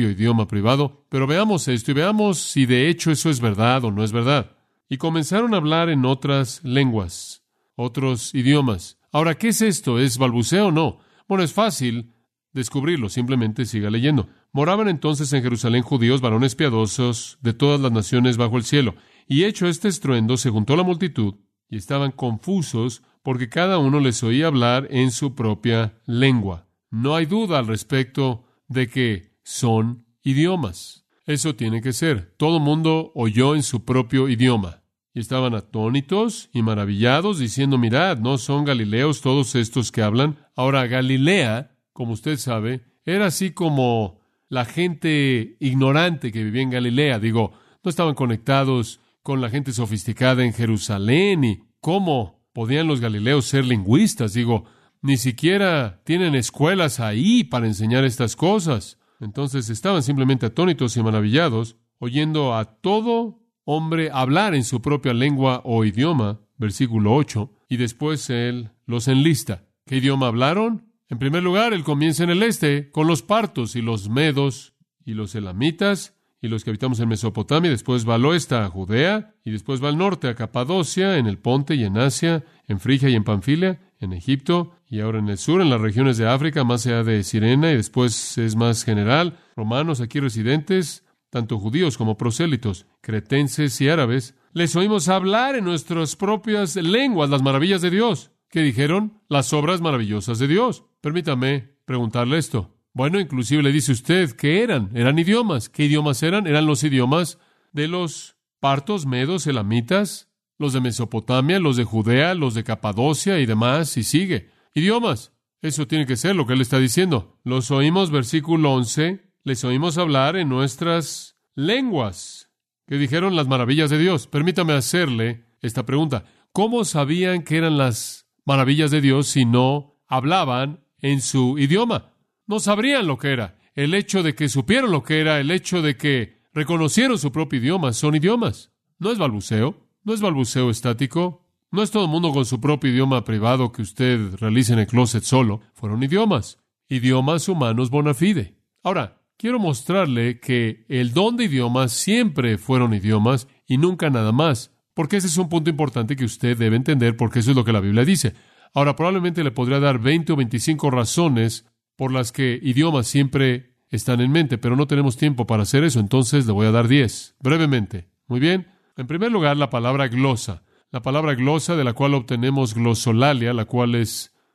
Speaker 2: privado. Pero veamos esto y veamos si de hecho eso es verdad o no es verdad. Y comenzaron a hablar en otras lenguas, otros idiomas. Ahora, ¿qué es esto? ¿Es balbuceo o no? Bueno, es fácil descubrirlo, simplemente siga leyendo. Moraban entonces en Jerusalén judíos, varones piadosos de todas las naciones bajo el cielo. Y hecho este estruendo, se juntó la multitud, y estaban confusos, porque cada uno les oía hablar en su propia lengua. No hay duda al respecto de que son idiomas. Eso tiene que ser. Todo mundo oyó en su propio idioma. Y estaban atónitos y maravillados, diciendo, mirad, ¿no son galileos todos estos que hablan? Ahora, Galilea, como usted sabe, era así como la gente ignorante que vivía en Galilea. Digo, no estaban conectados con la gente sofisticada en Jerusalén. ¿Y cómo podían los galileos ser lingüistas? Digo, ni siquiera tienen escuelas ahí para enseñar estas cosas. Entonces estaban simplemente atónitos y maravillados, oyendo a todo hombre hablar en su propia lengua o idioma, versículo 8, y después él los enlista. ¿Qué idioma hablaron? En primer lugar, él comienza en el este, con los partos y los medos y los elamitas y los que habitamos en Mesopotamia. Después va al oeste a Judea, y después va al norte a Capadocia, en el Ponte y en Asia, en Frigia y en Panfilia, en Egipto, y ahora en el sur, en las regiones de África, más allá de Cirene, y después es más general, romanos aquí residentes, tanto judíos como prosélitos, cretenses y árabes. Les oímos hablar en nuestras propias lenguas las maravillas de Dios. ¿Qué dijeron? Las obras maravillosas de Dios. Permítame preguntarle esto. Bueno, inclusive le dice usted que eran idiomas. ¿Qué idiomas eran? Eran los idiomas de los partos, medos, elamitas, los de Mesopotamia, los de Judea, los de Capadocia y demás, y sigue. Idiomas. Eso tiene que ser lo que él está diciendo. Los oímos, versículo 11, les oímos hablar en nuestras lenguas. ¿Qué dijeron? Las maravillas de Dios. Permítame hacerle esta pregunta. ¿Cómo sabían que eran las maravillas de Dios si no hablaban en su idioma? No sabrían lo que era. El hecho de que supieron lo que era, el hecho de que reconocieron su propio idioma, son idiomas. No es balbuceo, no es balbuceo estático, no es todo el mundo con su propio idioma privado que usted realice en el closet solo. Fueron idiomas humanos bona fide. Ahora, quiero mostrarle que el don de idiomas siempre fueron idiomas y nunca nada más, porque ese es un punto importante que usted debe entender, porque eso es lo que la Biblia dice. Ahora, probablemente le podría dar 20 o 25 razones por las que idiomas siempre están en mente, pero no tenemos tiempo para hacer eso, entonces le voy a dar 10, brevemente. Muy bien. En primer lugar, la palabra glosa. La palabra glosa, de la cual obtenemos glosolalia, la cual es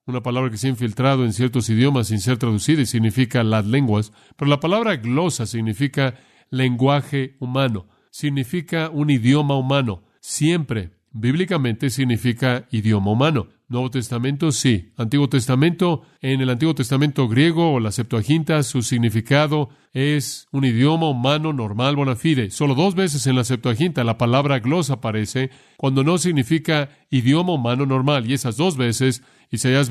Speaker 2: una palabra que se ha infiltrado en ciertos idiomas sin ser traducida y significa las lenguas, pero la palabra glosa significa lenguaje humano, significa un idioma humano. Siempre, bíblicamente, significa idioma humano. Nuevo Testamento, sí. Antiguo Testamento, en el Antiguo Testamento griego o la Septuaginta, su significado es un idioma humano normal bona fide. Solo 2 veces en la Septuaginta la palabra glosa aparece cuando no significa idioma humano normal. Y esas 2 veces, Isaías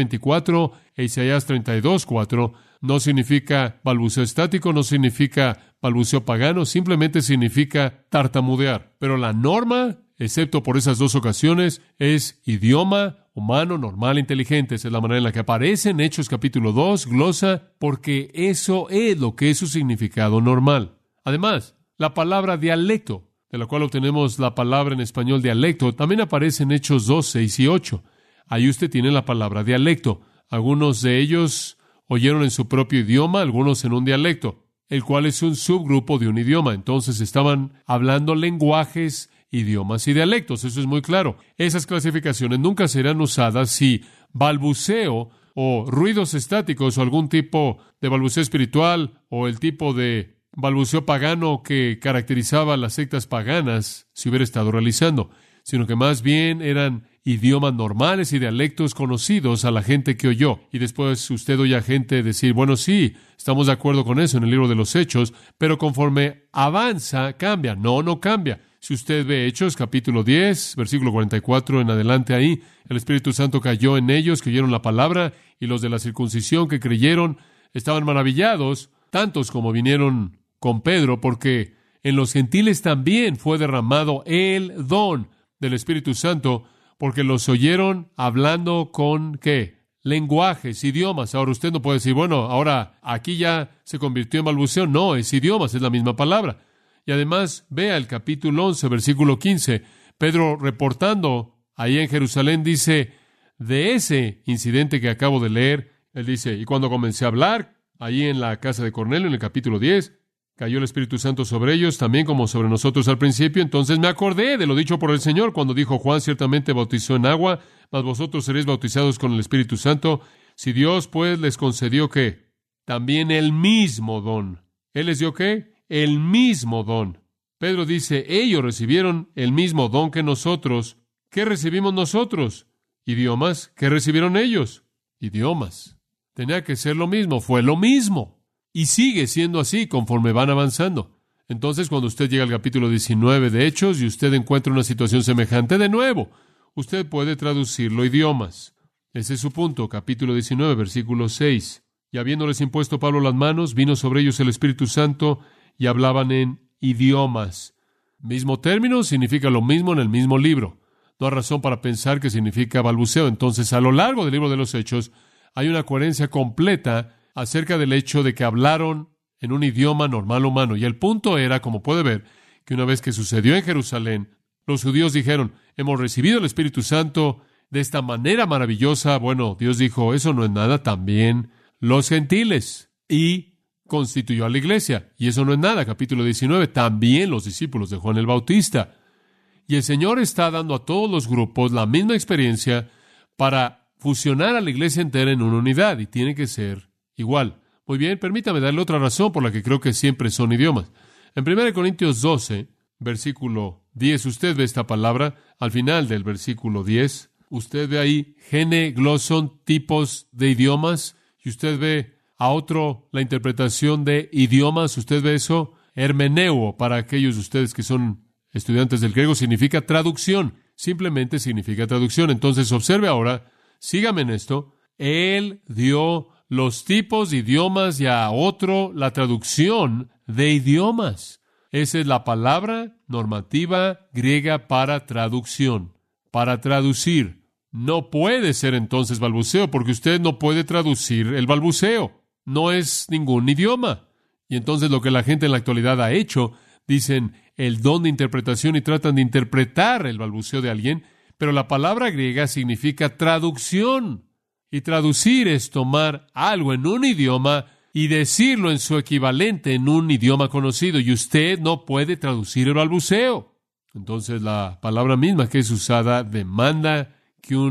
Speaker 2: 29:24 e Isaías 32:4, no significa balbuceo estático, no significa balbuceo pagano, simplemente significa tartamudear. Pero la norma, excepto por esas 2 ocasiones, es idioma humano, normal, inteligente. Esa es la manera en la que aparece en Hechos capítulo 2, glosa, porque eso es lo que es su significado normal. Además, la palabra dialecto, de la cual obtenemos la palabra en español dialecto, también aparece en Hechos 2, 6 y 8. Ahí usted tiene la palabra dialecto. Algunos de ellos oyeron en su propio idioma, algunos en un dialecto, el cual es un subgrupo de un idioma. Entonces estaban hablando lenguajes, idiomas y dialectos. Eso es muy claro. Esas clasificaciones nunca serán usadas si balbuceo o ruidos estáticos o algún tipo de balbuceo espiritual o el tipo de balbuceo pagano que caracterizaba a las sectas paganas se hubiera estado realizando, sino que más bien eran idiomas normales y dialectos conocidos a la gente que oyó. Y después usted oye a gente decir, bueno, sí, estamos de acuerdo con eso en el libro de los Hechos, pero conforme avanza, cambia. No cambia. Si usted ve Hechos, capítulo 10, versículo 44 en adelante ahí, el Espíritu Santo cayó en ellos que oyeron la palabra, y los de la circuncisión que creyeron estaban maravillados, tantos como vinieron con Pedro, porque en los gentiles también fue derramado el don del Espíritu Santo, porque los oyeron hablando con, ¿qué? Lenguajes, idiomas. Ahora usted no puede decir, bueno, ahora aquí ya se convirtió en balbuceo. No, es idiomas, es la misma palabra. Y además, vea el capítulo 11, versículo 15. Pedro, reportando ahí en Jerusalén, dice, de ese incidente que acabo de leer, él dice, y cuando comencé a hablar, ahí en la casa de Cornelio, en el capítulo 10, cayó el Espíritu Santo sobre ellos, también como sobre nosotros al principio. Entonces me acordé de lo dicho por el Señor, cuando dijo, Juan ciertamente bautizó en agua, mas vosotros seréis bautizados con el Espíritu Santo. Si Dios, pues, les concedió, ¿qué? También el mismo don. ¿Él les dio qué? El mismo don. Pedro dice, ellos recibieron el mismo don que nosotros. ¿Qué recibimos nosotros? Idiomas. ¿Qué recibieron ellos? Idiomas. Tenía que ser lo mismo, fue lo mismo. Y sigue siendo así conforme van avanzando. Entonces, cuando usted llega al capítulo 19 de Hechos y usted encuentra una situación semejante, de nuevo, usted puede traducirlo idiomas. Ese es su punto, capítulo 19, versículo 6. Y habiéndoles impuesto Pablo las manos, vino sobre ellos el Espíritu Santo y hablaban en idiomas. Mismo término, significa lo mismo en el mismo libro. No hay razón para pensar que significa balbuceo. Entonces, a lo largo del libro de los Hechos, hay una coherencia completa acerca del hecho de que hablaron en un idioma normal humano. Y el punto era, como puede ver, que una vez que sucedió en Jerusalén, los judíos dijeron, hemos recibido el Espíritu Santo de esta manera maravillosa. Bueno, Dios dijo, eso no es nada, también los gentiles. Y constituyó a la iglesia. Y eso no es nada, capítulo 19, también los discípulos de Juan el Bautista. Y el Señor está dando a todos los grupos la misma experiencia para fusionar a la iglesia entera en una unidad, y tiene que ser igual. Muy bien, permítame darle otra razón por la que creo que siempre son idiomas. En 1 Corintios 12, versículo 10, usted ve esta palabra al final del versículo 10. Usted ve ahí gene, gloson, tipos de idiomas, y usted ve a otro la interpretación de idiomas. Usted ve eso, hermeneuo, para aquellos de ustedes que son estudiantes del griego, significa traducción. Simplemente significa traducción. Entonces, observe ahora, sígame en esto. Él dio los tipos de idiomas y a otro la traducción de idiomas. Esa es la palabra normativa griega para traducción, para traducir. No puede ser entonces balbuceo, porque usted no puede traducir el balbuceo. No es ningún idioma. Y entonces lo que la gente en la actualidad ha hecho, dicen el don de interpretación y tratan de interpretar el balbuceo de alguien, pero la palabra griega significa traducción. Y traducir es tomar algo en un idioma y decirlo en su equivalente en un idioma conocido. Y usted no puede traducir el balbuceo. Entonces la palabra misma que es usada demanda que un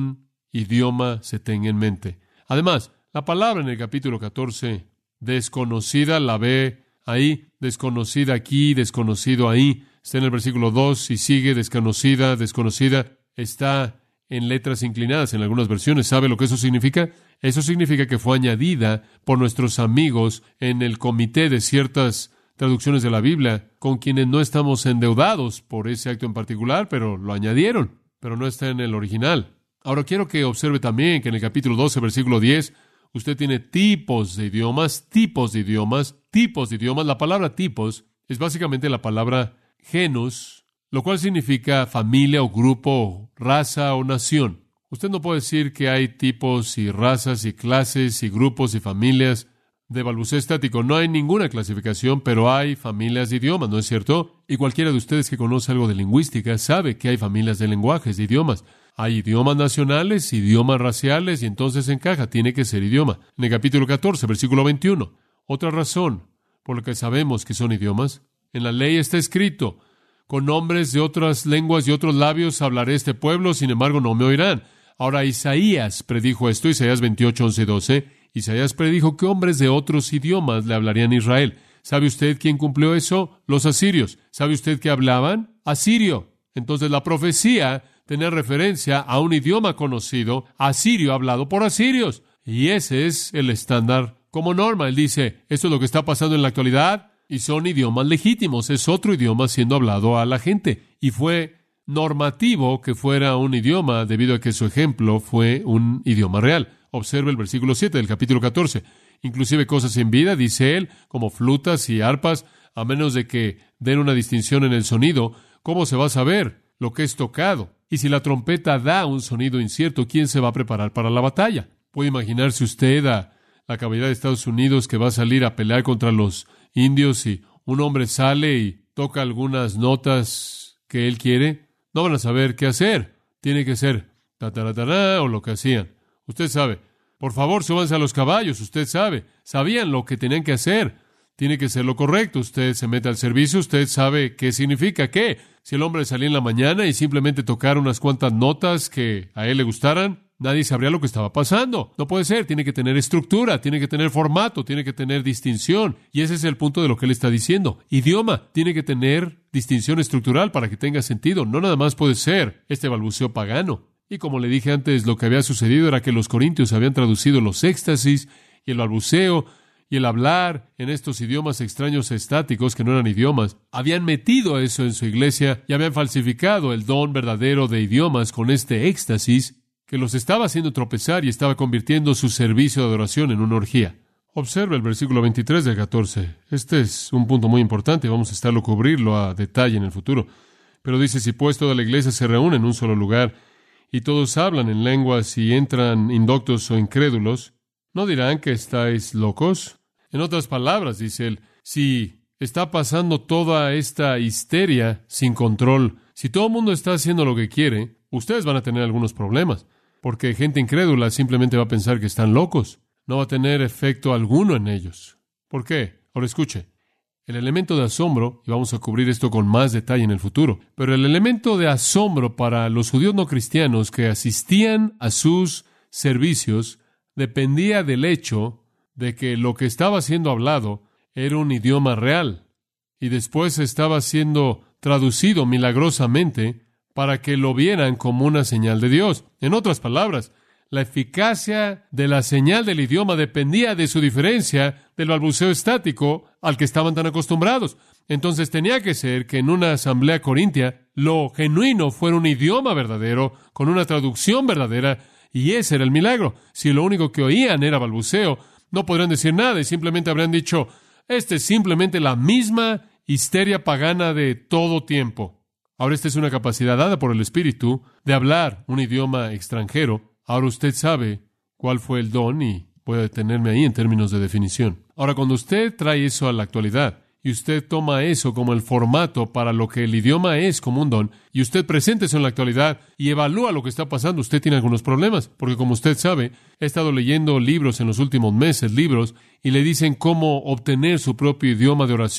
Speaker 2: idioma se tenga en mente. Además, la palabra en el capítulo 14, desconocida, la ve ahí, desconocida aquí, desconocido ahí. Está en el versículo 2 y sigue, desconocida, desconocida. Está en letras inclinadas en algunas versiones. ¿Sabe lo que eso significa? Eso significa que fue añadida por nuestros amigos en el comité de ciertas traducciones de la Biblia, con quienes no estamos endeudados por ese acto en particular, pero lo añadieron, pero no está en el original. Ahora quiero que observe también que en el capítulo 12, versículo 10, usted tiene tipos de idiomas, tipos de idiomas, tipos de idiomas. La palabra tipos es básicamente la palabra genus, lo cual significa familia o grupo, raza o nación. Usted no puede decir que hay tipos y razas y clases y grupos y familias de balbuceo estático. No hay ninguna clasificación, pero hay familias de idiomas, ¿no es cierto? Y cualquiera de ustedes que conoce algo de lingüística sabe que hay familias de lenguajes, de idiomas. Hay idiomas nacionales, idiomas raciales, y entonces encaja, tiene que ser idioma. En el capítulo 14, versículo 21, otra razón por la que sabemos que son idiomas. En la ley está escrito, con nombres de otras lenguas y otros labios hablaré este pueblo, sin embargo no me oirán. Ahora Isaías predijo esto, Isaías 28, 11 y 12. Isaías predijo que hombres de otros idiomas le hablarían a Israel. ¿Sabe usted quién cumplió eso? Los asirios. ¿Sabe usted qué hablaban? Asirio. Entonces la profecía tenía referencia a un idioma conocido, asirio, hablado por asirios. Y ese es el estándar como norma. Él dice, esto es lo que está pasando en la actualidad y son idiomas legítimos. Es otro idioma siendo hablado a la gente. Y fue normativo que fuera un idioma debido a que su ejemplo fue un idioma real. Observe el versículo 7 del capítulo 14. Inclusive cosas sin vida, dice él, como flutas y arpas, a menos de que den una distinción en el sonido, ¿cómo se va a saber lo que es tocado? Y si la trompeta da un sonido incierto, ¿quién se va a preparar para la batalla? ¿Puede imaginarse usted a la caballería de Estados Unidos que va a salir a pelear contra los indios y un hombre sale y toca algunas notas que él quiere? No van a saber qué hacer. Tiene que ser ta-ta-ra-ta-ra o lo que hacían. Usted sabe. Por favor, súbanse a los caballos. Usted sabe. Sabían lo que tenían que hacer. Tiene que ser lo correcto. Usted se mete al servicio. Usted sabe qué significa qué. Si el hombre salía en la mañana y simplemente tocara unas cuantas notas que a él le gustaran, nadie sabría lo que estaba pasando. No puede ser. Tiene que tener estructura. Tiene que tener formato. Tiene que tener distinción. Y ese es el punto de lo que él está diciendo. Idioma. Tiene que tener distinción estructural para que tenga sentido. No nada más puede ser este balbuceo pagano. Y como le dije antes, lo que había sucedido era que los corintios habían traducido los éxtasis y el balbuceo y el hablar en estos idiomas extraños estáticos que no eran idiomas. Habían metido eso en su iglesia y habían falsificado el don verdadero de idiomas con este éxtasis que los estaba haciendo tropezar y estaba convirtiendo su servicio de adoración en una orgía. Observe el versículo 23 del 14. Este es un punto muy importante. Vamos a estarlo cubrirlo a detalle en el futuro. Pero dice, si pues toda la iglesia se reúne en un solo lugar y todos hablan en lenguas y entran indoctos o incrédulos, ¿no dirán que estáis locos? En otras palabras, dice él, si está pasando toda esta histeria sin control, si todo el mundo está haciendo lo que quiere, ustedes van a tener algunos problemas, porque gente incrédula simplemente va a pensar que están locos. No va a tener efecto alguno en ellos. ¿Por qué? Ahora escuche. El elemento de asombro, y vamos a cubrir esto con más detalle en el futuro, pero el elemento de asombro para los judíos no cristianos que asistían a sus servicios dependía del hecho de que lo que estaba siendo hablado era un idioma real y después estaba siendo traducido milagrosamente para que lo vieran como una señal de Dios. En otras palabras, la eficacia de la señal del idioma dependía de su diferencia del balbuceo estático al que estaban tan acostumbrados. Entonces tenía que ser que en una asamblea corintia lo genuino fuera un idioma verdadero, con una traducción verdadera, y ese era el milagro. Si lo único que oían era balbuceo, no podrían decir nada y simplemente habrían dicho, esta es simplemente la misma histeria pagana de todo tiempo. Ahora esta es una capacidad dada por el Espíritu de hablar un idioma extranjero. Ahora usted sabe cuál fue el don y voy a detenerme ahí en términos de definición. Ahora, cuando usted trae eso a la actualidad y usted toma eso como el formato para lo que el idioma es como un don y usted presenta eso en la actualidad y evalúa lo que está pasando, usted tiene algunos problemas. Porque como usted sabe, he estado leyendo libros en los últimos meses, libros, y le dicen cómo obtener su propio idioma de oración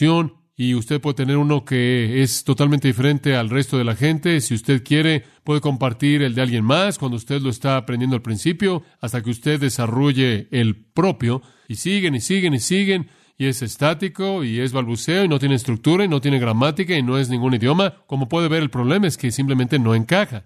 Speaker 2: y usted puede tener uno que es totalmente diferente al resto de la gente. Si usted quiere, puede compartir el de alguien más cuando usted lo está aprendiendo al principio, hasta que usted desarrolle el propio, y siguen y siguen y siguen, y es estático, y es balbuceo, y no tiene estructura, y no tiene gramática, y no es ningún idioma. Como puede ver, el problema es que simplemente no encaja.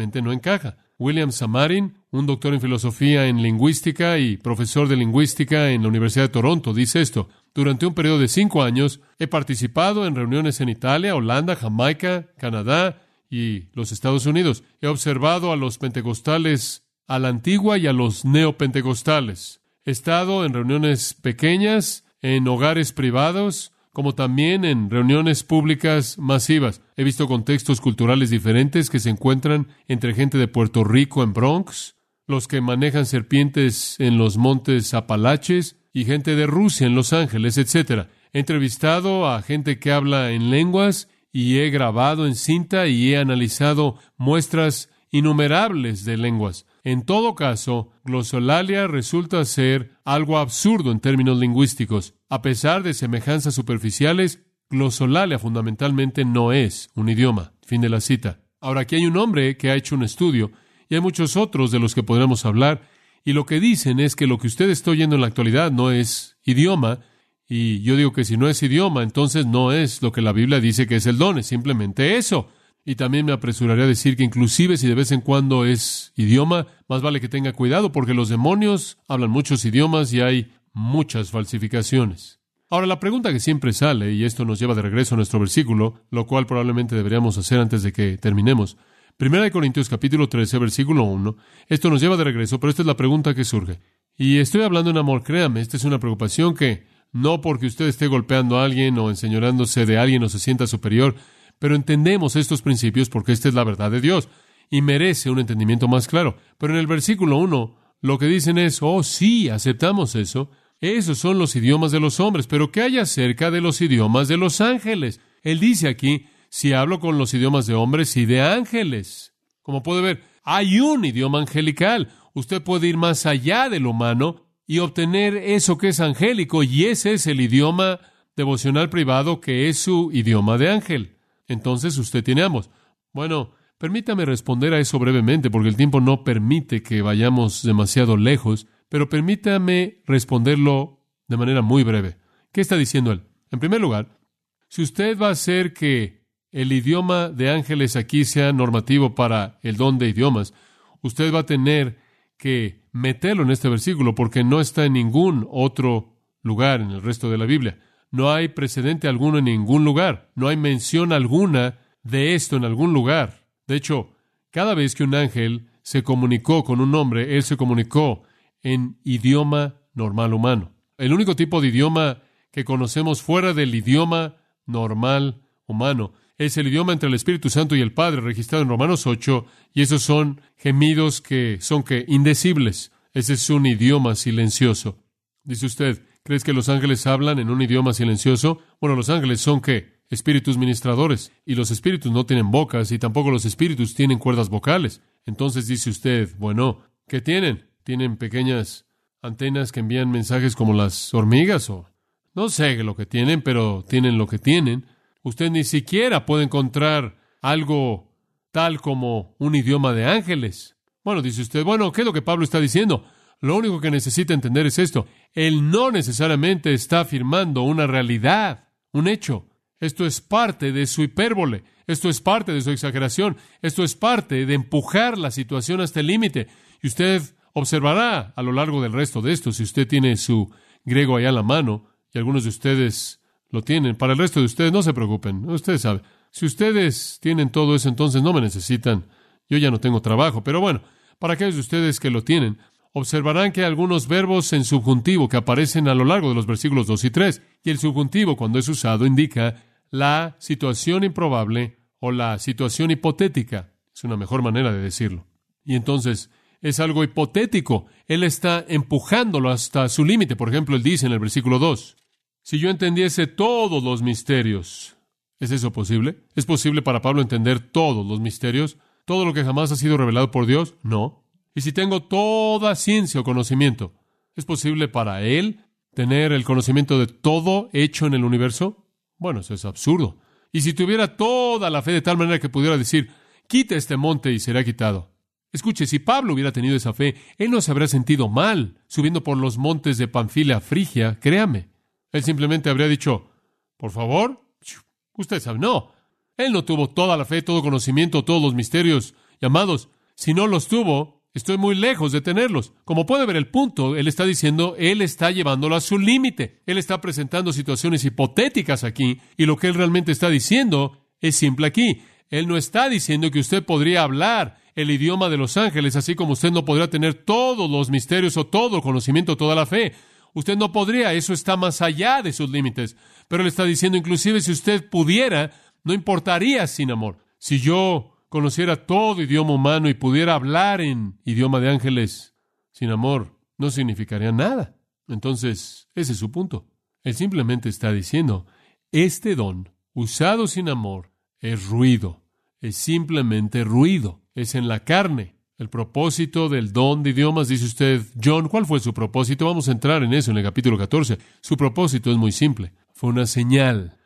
Speaker 2: William Samarin, un doctor en filosofía en lingüística y profesor de lingüística en la Universidad de Toronto, dice esto: durante un periodo de 5 años he participado en reuniones en Italia, Holanda, Jamaica, Canadá y los Estados Unidos. He observado a los pentecostales a la antigua y a los neopentecostales. He estado en reuniones pequeñas, en hogares privados, como también en reuniones públicas masivas. He visto contextos culturales diferentes que se encuentran entre gente de Puerto Rico en Bronx, los que manejan serpientes en los montes Apalaches, y gente de Rusia en Los Ángeles, etc. He entrevistado a gente que habla en lenguas, y he grabado en cinta y he analizado muestras innumerables de lenguas. En todo caso, glosolalia resulta ser algo absurdo en términos lingüísticos. A pesar de semejanzas superficiales, glosolalia fundamentalmente no es un idioma. Fin de la cita. Ahora, aquí hay un hombre que ha hecho un estudio, y hay muchos otros de los que podremos hablar, y lo que dicen es que lo que usted está oyendo en la actualidad no es idioma, y yo digo que si no es idioma, entonces no es lo que la Biblia dice que es el don, es simplemente eso. Y también me apresuraría a decir que inclusive si de vez en cuando es idioma, más vale que tenga cuidado, porque los demonios hablan muchos idiomas y hay muchas falsificaciones. Ahora, la pregunta que siempre sale, y esto nos lleva de regreso a nuestro versículo, lo cual probablemente deberíamos hacer antes de que terminemos. 1 Corintios capítulo 13, versículo 1. Esto nos lleva de regreso, pero esta es la pregunta que surge. Y estoy hablando en amor, créame, esta es una preocupación que no porque usted esté golpeando a alguien o enseñorándose de alguien o se sienta superior, pero entendemos estos principios porque esta es la verdad de Dios y merece un entendimiento más claro. Pero en el versículo 1, lo que dicen es, oh sí, aceptamos eso. Esos son los idiomas de los hombres, pero ¿qué hay acerca de los idiomas de los ángeles? Él dice aquí, si hablo con los idiomas de hombres y de ángeles. Como puede ver, hay un idioma angelical. Usted puede ir más allá del humano y obtener eso que es angélico, y ese es el idioma devocional privado que es su idioma de ángel. Entonces usted tiene ambos. Bueno, permítame responder a eso brevemente, porque el tiempo no permite que vayamos demasiado lejos, pero permítame responderlo de manera muy breve. ¿Qué está diciendo él? En primer lugar, si usted va a hacer que el idioma de ángeles aquí sea normativo para el don de idiomas, usted va a tener que meterlo en este versículo, porque no está en ningún otro lugar en el resto de la Biblia. No hay precedente alguno en ningún lugar. No hay mención alguna de esto en algún lugar. De hecho, cada vez que un ángel se comunicó con un hombre, él se comunicó en idioma normal humano. El único tipo de idioma que conocemos fuera del idioma normal humano es el idioma entre el Espíritu Santo y el Padre, registrado en Romanos 8, y esos son gemidos que son indecibles. Ese es un idioma silencioso. Dice usted, ¿crees que los ángeles hablan en un idioma silencioso? Bueno, los ángeles son espíritus ministradores, y los espíritus no tienen bocas, y tampoco los espíritus tienen cuerdas vocales. Entonces dice usted, bueno, ¿qué tienen? ¿Tienen pequeñas antenas que envían mensajes como las hormigas? O no sé lo que tienen, pero tienen lo que tienen. Usted ni siquiera puede encontrar algo tal como un idioma de ángeles. Bueno, dice usted, bueno, ¿qué es lo que Pablo está diciendo? Lo único que necesita entender es esto. Él no necesariamente está afirmando una realidad, un hecho. Esto es parte de su hipérbole. Esto es parte de su exageración. Esto es parte de empujar la situación hasta el límite. Y usted observará a lo largo del resto de esto, si usted tiene su griego allá a la mano, y algunos de ustedes lo tienen. Para el resto de ustedes, no se preocupen. Ustedes saben. Si ustedes tienen todo eso, entonces no me necesitan. Yo ya no tengo trabajo. Pero bueno, para aquellos de ustedes que lo tienen, observarán que hay algunos verbos en subjuntivo que aparecen a lo largo de los versículos 2 y 3. Y el subjuntivo, cuando es usado, indica la situación improbable o la situación hipotética. Es una mejor manera de decirlo. Y entonces, es algo hipotético. Él está empujándolo hasta su límite. Por ejemplo, él dice en el versículo 2, si yo entendiese todos los misterios, ¿es eso posible? ¿Es posible para Pablo entender todos los misterios? ¿Todo lo que jamás ha sido revelado por Dios? No. ¿Y si tengo toda ciencia o conocimiento? ¿Es posible para él tener el conocimiento de todo hecho en el universo? Bueno, eso es absurdo. Y si tuviera toda la fe de tal manera que pudiera decir, quita este monte y será quitado. Escuche, si Pablo hubiera tenido esa fe, él no se habría sentido mal subiendo por los montes de Panfilia a Frigia, créame. Él simplemente habría dicho, por favor, usted sabe, no. Él no tuvo toda la fe, todo conocimiento, todos los misterios. Y amados, si no los tuvo, estoy muy lejos de tenerlos. Como puede ver el punto, él está diciendo, él está llevándolo a su límite. Él está presentando situaciones hipotéticas aquí, y lo que él realmente está diciendo es simple aquí. Él no está diciendo que usted podría hablar el idioma de los ángeles, así como usted no podrá tener todos los misterios o todo el conocimiento, toda la fe. Usted no podría, eso está más allá de sus límites. Pero él está diciendo, inclusive si usted pudiera, no importaría sin amor. Si yo conociera todo idioma humano y pudiera hablar en idioma de ángeles, sin amor, no significaría nada. Entonces, ese es su punto. Él simplemente está diciendo, este don, usado sin amor, es ruido. Es simplemente ruido. Es en la carne. El propósito del don de idiomas, dice usted, John, ¿cuál fue su propósito? Vamos a entrar en eso en el capítulo 14. Su propósito es muy simple. Fue una señal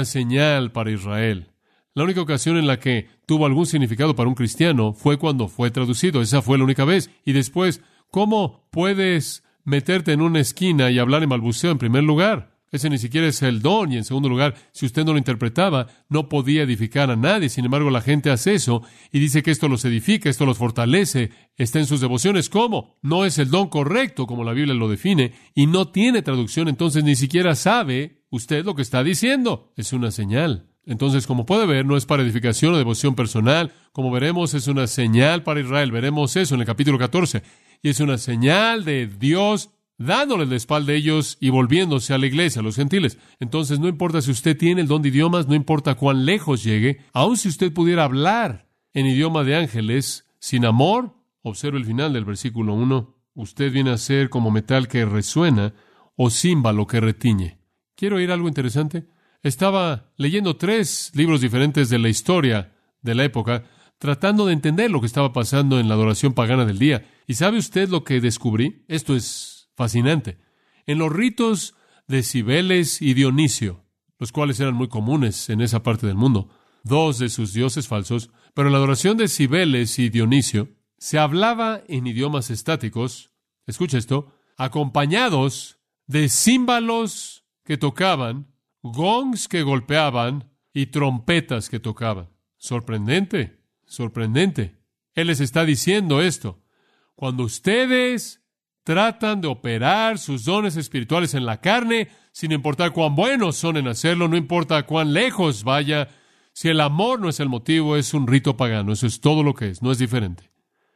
Speaker 2: para Israel. La única ocasión en la que tuvo algún significado para un cristiano fue cuando fue traducido. Esa fue la única vez. Y después, ¿cómo puedes meterte en una esquina y hablar en balbuceo en primer lugar? Ese ni siquiera es el don. Y en segundo lugar, si usted no lo interpretaba, no podía edificar a nadie. Sin embargo, la gente hace eso y dice que esto los edifica, esto los fortalece, está en sus devociones. ¿Cómo? No es el don correcto como la Biblia lo define y no tiene traducción, entonces ni siquiera sabe usted lo que está diciendo. Es una señal. Entonces, como puede ver, no es para edificación o devoción personal. Como veremos, es una señal para Israel. Veremos eso en el capítulo 14. Y es una señal de Dios dándole la espalda a ellos y volviéndose a la iglesia, a los gentiles. Entonces, no importa si usted tiene el don de idiomas, no importa cuán lejos llegue, aun si usted pudiera hablar en idioma de ángeles, sin amor, observe el final del versículo 1, usted viene a ser como metal que resuena o címbalo que retiñe. ¿Quiero oír algo interesante? Estaba leyendo 3 libros diferentes de la historia de la época, tratando de entender lo que estaba pasando en la adoración pagana del día. ¿Y sabe usted lo que descubrí? Esto es fascinante. En los ritos de Cibeles y Dionisio, los cuales eran muy comunes en esa parte del mundo, 2 de sus dioses falsos, pero en la adoración de Cibeles y Dionisio se hablaba en idiomas estáticos, escucha esto, acompañados de címbalos que tocaban, gongs que golpeaban y trompetas que tocaban. Sorprendente, sorprendente. Él les está diciendo esto. Cuando ustedes tratan de operar sus dones espirituales en la carne, sin importar cuán buenos son en hacerlo, no importa cuán lejos vaya, si el amor no es el motivo, es un rito pagano. Eso es todo lo que es. No es diferente.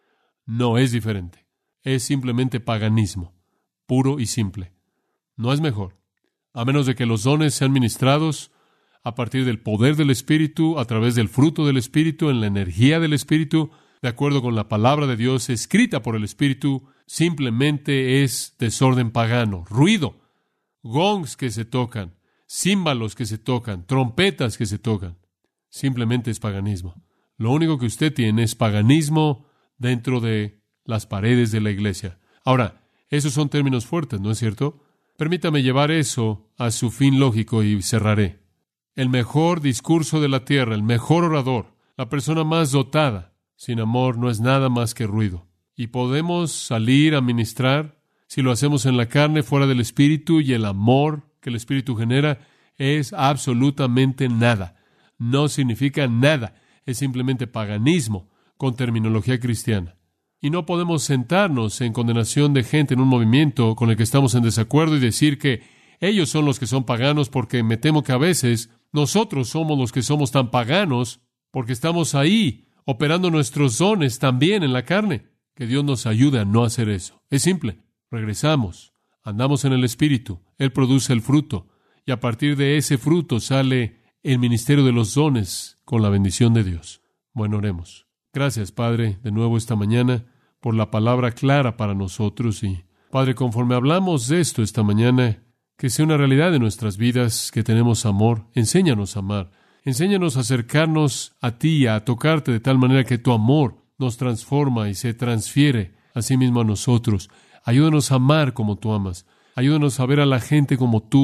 Speaker 2: No es diferente. Es simplemente paganismo, puro y simple. No es mejor. A menos de que los dones sean ministrados a partir del poder del Espíritu, a través del fruto del Espíritu, en la energía del Espíritu, de acuerdo con la palabra de Dios escrita por el Espíritu, simplemente es desorden pagano, ruido, gongs que se tocan, címbalos que se tocan, trompetas que se tocan. Simplemente es paganismo. Lo único que usted tiene es paganismo dentro de las paredes de la iglesia. Ahora, esos son términos fuertes, ¿no es cierto? Permítame llevar eso a su fin lógico y cerraré. El mejor discurso de la tierra, el mejor orador, la persona más dotada, sin amor no es nada más que ruido. Y podemos salir a ministrar si lo hacemos en la carne, fuera del Espíritu, y el amor que el Espíritu genera es absolutamente nada. No significa nada. Es simplemente paganismo con terminología cristiana. Y no podemos sentarnos en condenación de gente en un movimiento con el que estamos en desacuerdo y decir que ellos son los que son paganos, porque me temo que a veces nosotros somos los que somos tan paganos porque estamos ahí operando nuestros dones también en la carne. Que Dios nos ayude a no hacer eso. Es simple. Regresamos, andamos en el Espíritu, Él produce el fruto, y a partir de ese fruto sale el ministerio de los dones con la bendición de Dios. Bueno, oremos. Gracias, Padre, de nuevo esta mañana, por la palabra clara para nosotros. Y, Padre, conforme hablamos de esto esta mañana, que sea una realidad de nuestras vidas, que tenemos amor. Enséñanos a amar. Enséñanos a acercarnos a ti, a tocarte de tal manera que tu amor nos transforma y se transfiere a sí mismo a nosotros. Ayúdanos a amar como tú amas. Ayúdanos a ver a la gente como tú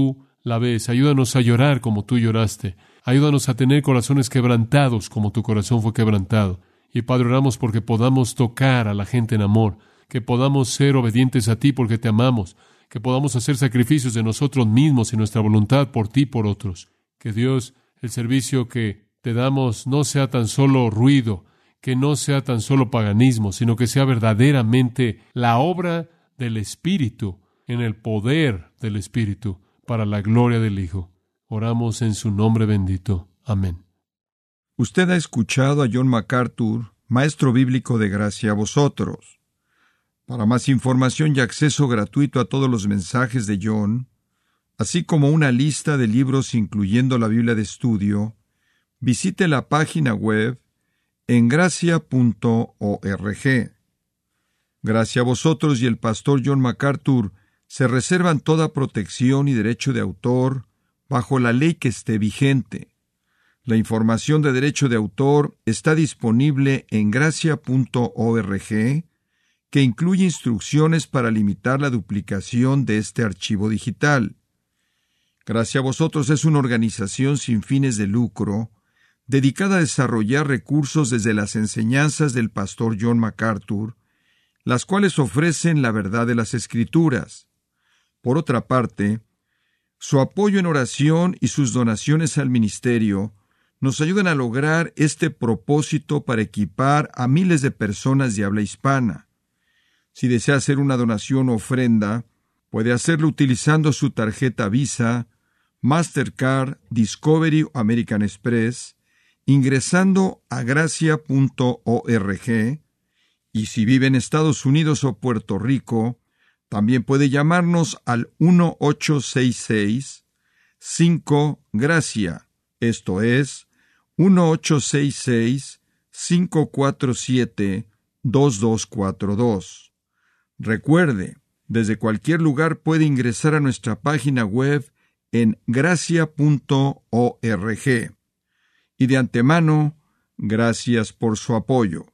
Speaker 2: la ves. Ayúdanos a llorar como tú lloraste. Ayúdanos a tener corazones quebrantados como tu corazón fue quebrantado. Y Padre, oramos porque podamos tocar a la gente en amor, que podamos ser obedientes a ti porque te amamos, que podamos hacer sacrificios de nosotros mismos y nuestra voluntad por ti y por otros. Que Dios, el servicio que te damos no sea tan solo ruido, que no sea tan solo paganismo, sino que sea verdaderamente la obra del Espíritu, en el poder del Espíritu, para la gloria del Hijo. Oramos en su nombre bendito. Amén.
Speaker 1: Usted ha escuchado a John MacArthur, maestro bíblico de gracia a vosotros. Para más información y acceso gratuito a todos los mensajes de John, así como una lista de libros incluyendo la Biblia de estudio, visite la página web en gracia.org. Gracia a vosotros y el pastor John MacArthur se reservan toda protección y derecho de autor bajo la ley que esté vigente. La información de derecho de autor está disponible en gracia.org, que incluye instrucciones para limitar la duplicación de este archivo digital. Gracia a vosotros es una organización sin fines de lucro, dedicada a desarrollar recursos desde las enseñanzas del pastor John MacArthur, las cuales ofrecen la verdad de las Escrituras. Por otra parte, su apoyo en oración y sus donaciones al ministerio nos ayudan a lograr este propósito para equipar a miles de personas de habla hispana. Si desea hacer una donación o ofrenda, puede hacerlo utilizando su tarjeta Visa, Mastercard, Discovery o American Express, ingresando a gracia.org, y si vive en Estados Unidos o Puerto Rico, también puede llamarnos al 1-866-5-GRACIA, esto es, 1-866-547-2242. Recuerde, desde cualquier lugar puede ingresar a nuestra página web en gracia.org. Y de antemano, gracias por su apoyo.